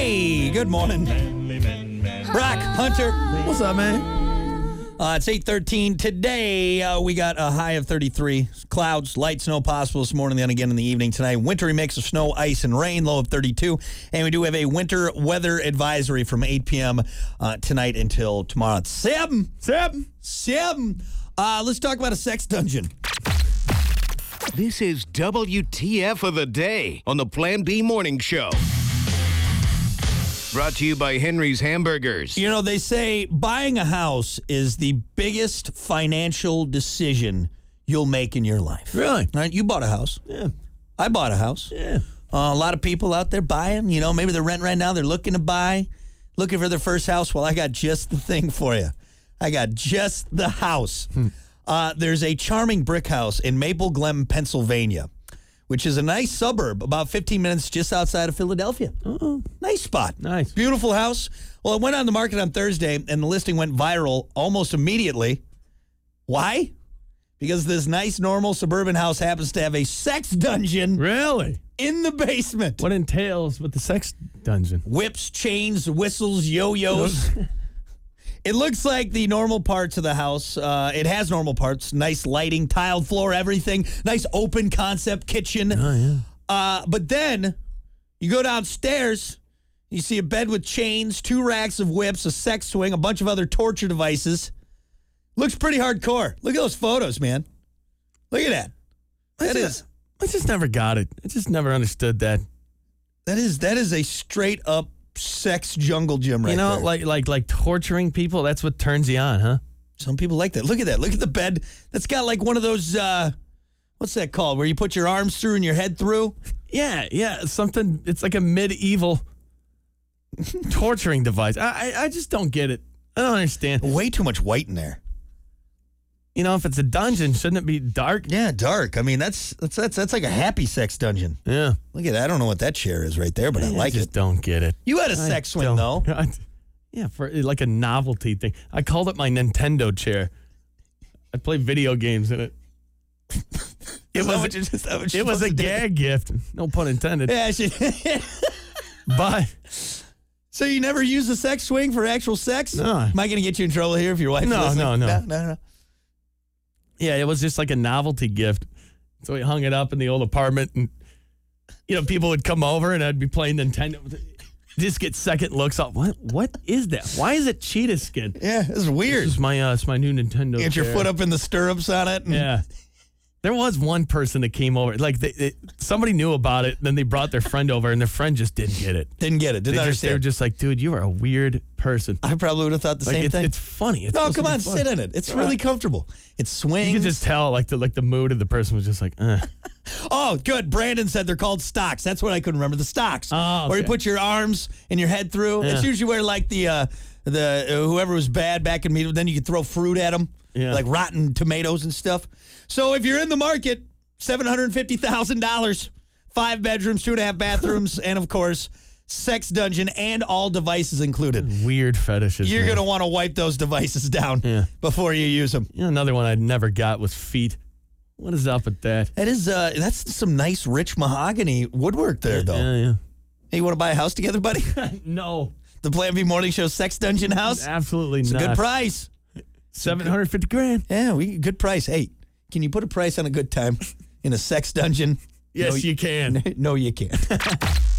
Hey, good morning. Brock, Hunter. What's up, man? It's 8:13. Today, we got a high of 33. Clouds, light snow possible this morning, then again in the evening tonight. Wintry mix of snow, ice, and rain, low of 32. And we do have a winter weather advisory from 8 p.m. Tonight until tomorrow at 7. 7. Let's talk about a sex dungeon. This is WTF of the Day on the Plan B Morning Show. Brought to you by Henry's Hamburgers. You know, they say buying a house is the biggest financial decision you'll make in your life. Really? Right? You bought a house. Yeah. I bought a house. Yeah. A lot of people out there buying. You know, maybe they're renting right now. They're looking to buy, looking for their first house. Well, I got just the thing for you. I got just the house. There's a charming brick house in Maple Glen, Pennsylvania, which is a nice suburb, about 15 minutes just outside of Philadelphia. Oh, Nice spot. nice. Beautiful house. Well, it went on the market on Thursday, and the listing went viral almost immediately. Why? Because this nice, normal suburban house happens to have a sex dungeon Really? in the basement. What entails with the sex dungeon? Whips, chains, whistles, yo-yos. It looks like the normal parts of the house. It has normal parts. Nice lighting, tiled floor, everything. Nice open concept kitchen. Oh, yeah. But then you go downstairs, you see a bed with chains, 2 racks of whips, a sex swing, a bunch of other torture devices. Looks pretty hardcore. Look at those photos, man. Look at that. I just never got it. I just never understood that. That is a straight up sex jungle gym right You know, there. like torturing people, that's what turns you on, huh? Some people like that. Look at that. Look at the bed. That's got like one of those, what's that called? Where you put your arms through and your head through? Yeah, something, it's like a medieval torturing device. I just don't get it. I don't understand. Way too much white in there. You know, if it's a dungeon, shouldn't it be dark? Yeah, dark. I mean, that's like a happy sex dungeon. Yeah. Look at that. I don't know what that chair is right there, but I like just it. don't get it. You had a sex swing, though. Yeah, for like a novelty thing. I called it my Nintendo chair. I play video games in it. It was a gag gift. No pun intended. Yeah, But so you never use a sex swing for actual sex? No. Am I going to get you in trouble here if your wife? No, listening? no. yeah, it was just like a novelty gift. So we hung it up in the old apartment, and you know, people would come over and I'd be playing Nintendo. Just get second looks up. What is that? Why is it cheetah skin? Yeah, it's weird. This is my it's my new Nintendo. Get your chair. foot up in the stirrups on it. And Yeah. There was one person that came over. Like, somebody knew about it, then they brought their friend over, and their friend just didn't get it. Didn't get it. Didn't They were understand. just like, dude, you are a weird person. I probably would have thought the Like, same thing. it's funny. It's No, supposed to come be on, fun. sit in it. It's really comfortable. It swings. You could just tell, like the mood of the person was just like, Oh, good. Brandon said they're called stocks. That's what I couldn't remember. The stocks. Oh, Where you okay. put your arms and your head through. Yeah. It's usually where like the whoever was bad back in meat, then you could throw fruit at them. Yeah. Like rotten tomatoes and stuff. So if you're in the market, $750,000, 5 bedrooms, 2.5 bathrooms, and of course, sex dungeon and all devices included. weird fetishes. You're man. going to want to wipe those devices down Yeah. before you use them. You know, another one I never got was feet. What is up with that? That is, that's some nice, rich mahogany woodwork there, though. Yeah. Hey, you want to buy a house together, buddy? No, The Plan B Morning Show Sex Dungeon House? absolutely It's a not. good price. $750,000. Yeah, good price. Hey, can you put a price on a good time in a sex dungeon? Yes, No, you can. No, you can't.